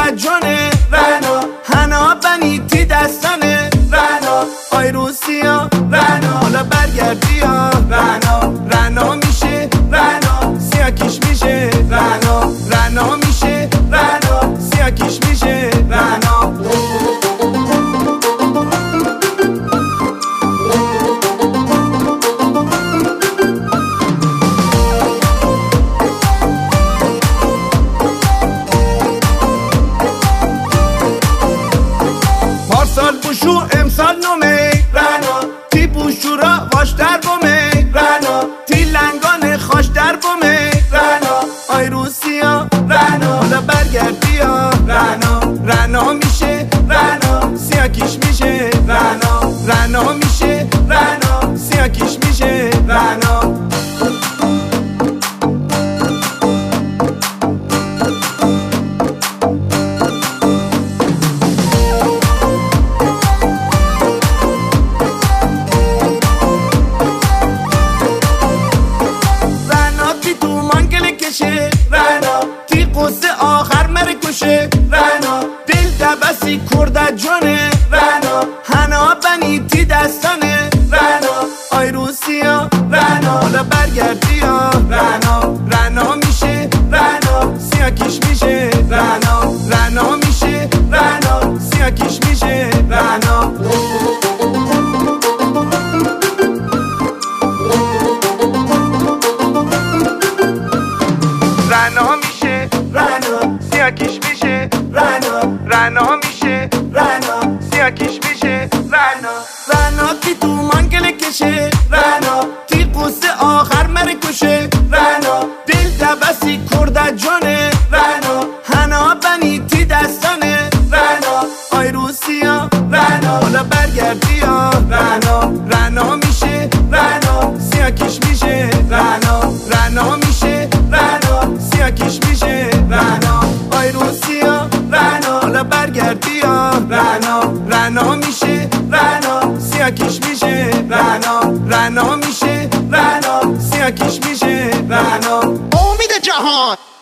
کرده جانه رنا هنا بنیتی دستانه رنا آی روسیا رنا حالا برگردی یا رنا رنا میشه رنا سیاکیش میشه رنا رنا میشه رنا سیاکیش میشه رنا پارسال بوشو امسال نومه رنا تی بوشو را واش در بومه رنا تی لنگان خاش در بومه رنا آی روسیا رنا حالا برگردی یا رنا رنا میشه رنا سیاکیش میشه رنا رنا میشه رنا سیاکیش میشه رنا رنا تی قصه آخر مره کشه رنا دل دبسی کرده جانه رنا هنا بنیتی دستانه رنا آی روسیا رنا حالا برگردی یا رنا رنا میشه رنا سیاکیش میشه رنا رنا میشه رنا سیاکیش میشه رنا رنا میشه رنا سیاکیش میشه رنا رنا میشه رنا سیاکیش میشه رنا رنا تی تو منگل کشه رنا تی قصه آخر مره کشه رنا دل دبسی کرده جانه رنا هنا بنیتی دستانه رنا آی روسیا رنا حالا برگردی یا رنا رنا میشه رنا سیاکیش میشه رنا رنا میشه رنا سیاکیش میشه رنا آی روسیا رنا حالا برگردی یا رنا رنا میشه رنا سیاکیش میشه رنا رنا میشه رنا سیاکیش میشه رنا امید جهان